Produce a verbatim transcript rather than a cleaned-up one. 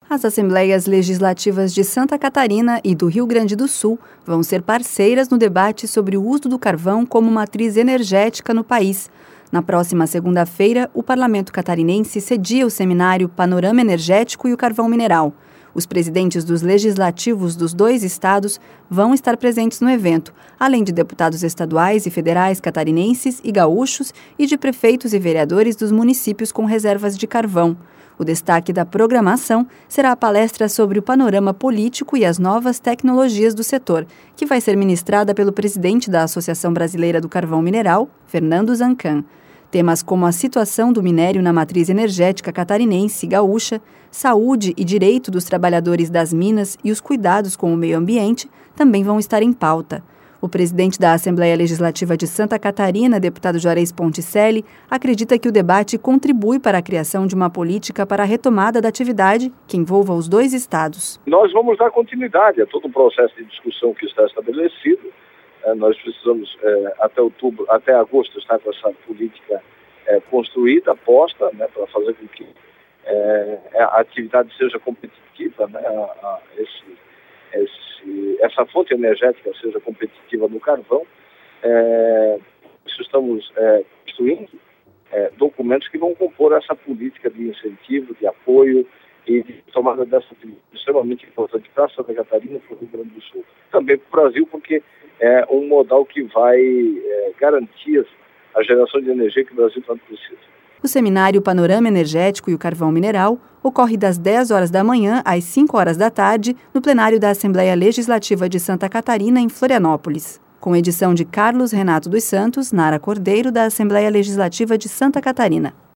As Assembleias Legislativas de Santa Catarina e do Rio Grande do Sul vão ser parceiras no debate sobre o uso do carvão como matriz energética no país. Na próxima segunda-feira, o Parlamento catarinense cedia o seminário Panorama Energético e o Carvão Mineral. Os presidentes dos legislativos dos dois estados vão estar presentes no evento, além de deputados estaduais e federais catarinenses e gaúchos e de prefeitos e vereadores dos municípios com reservas de carvão. O destaque da programação será a palestra sobre o panorama político e as novas tecnologias do setor, que vai ser ministrada pelo presidente da Associação Brasileira do Carvão Mineral, Fernando Zancan. Temas como a situação do minério na matriz energética catarinense e gaúcha, saúde e direito dos trabalhadores das minas e os cuidados com o meio ambiente também vão estar em pauta. O presidente da Assembleia Legislativa de Santa Catarina, deputado Juarez Ponticelli, acredita que o debate contribui para a criação de uma política para a retomada da atividade que envolva os dois estados. Nós vamos dar continuidade a todo o processo de discussão que está estabelecido. É, nós precisamos, é, até outubro, até agosto, estar com essa política é, construída, posta, né, para fazer com que é, a atividade seja competitiva, né, a, a esse, esse, essa fonte energética seja competitiva no carvão. É, isso estamos é, construindo é, documentos que vão compor essa política de incentivo, de apoio e de tomada dessa atividade extremamente importante para Santa Catarina e para o Rio Grande do Sul. Também para o Brasil, porque é um modal que vai é, garantir a geração de energia que o Brasil tanto precisa. O seminário Panorama Energético e o Carvão Mineral ocorre das dez horas da manhã às cinco horas da tarde no plenário da Assembleia Legislativa de Santa Catarina, em Florianópolis. Com edição de Carlos Renato dos Santos, Nara Cordeiro, da Assembleia Legislativa de Santa Catarina.